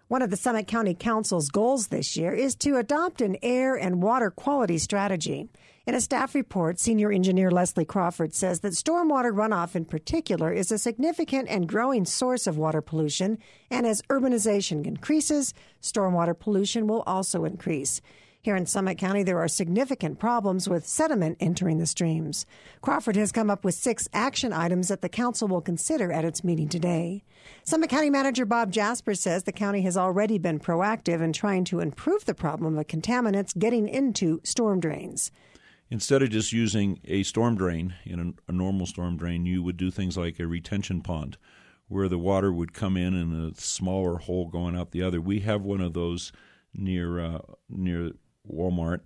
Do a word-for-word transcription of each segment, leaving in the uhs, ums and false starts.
One of the Summit County Council's goals this year is to adopt an air and water quality strategy. In a staff report, senior engineer Leslie Crawford says that stormwater runoff in particular is a significant and growing source of water pollution, and as urbanization increases, stormwater pollution will also increase. Here in Summit County, there are significant problems with sediment entering the streams. Crawford has come up with six action items that the council will consider at its meeting today. Summit County Manager Bob Jasper says the county has already been proactive in trying to improve the problem of contaminants getting into storm drains. Instead of just using a storm drain, in a, a normal storm drain, you would do things like a retention pond, where the water would come in in a smaller hole going out the other. We have one of those near uh, near Walmart,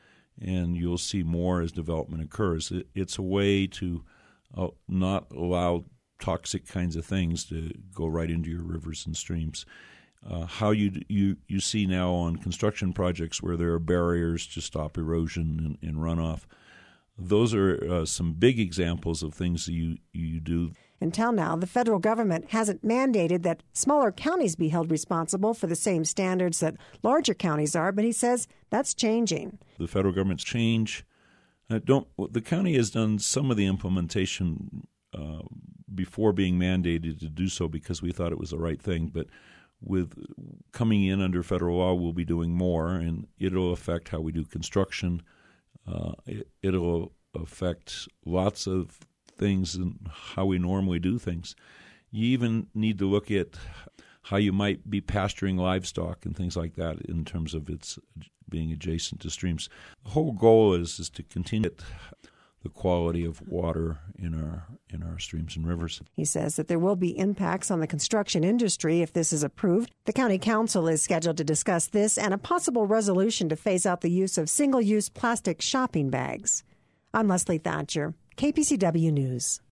and you'll see more as development occurs. It, it's a way to uh, not allow toxic kinds of things to go right into your rivers and streams. Uh, how you you you see now on construction projects where there are barriers to stop erosion and, and runoff. Those are uh, some big examples of things that you, you do. Until now, the federal government hasn't mandated that smaller counties be held responsible for the same standards that larger counties are, but he says that's changing. The federal government's change. Uh, don't the county has done some of the implementation uh, before being mandated to do so because we thought it was the right thing, but with coming in under federal law, we'll be doing more, and it'll affect how we do construction. Uh, it, it'll affect lots of things and how we normally do things. You even need to look at how you might be pasturing livestock and things like that in terms of its being adjacent to streams. The whole goal is, is to continue the quality of water in our in our streams and rivers. He says that there will be impacts on the construction industry if this is approved. The county council is scheduled to discuss this and a possible resolution to phase out the use of single-use plastic shopping bags. I'm Leslie Thatcher, K P C W News.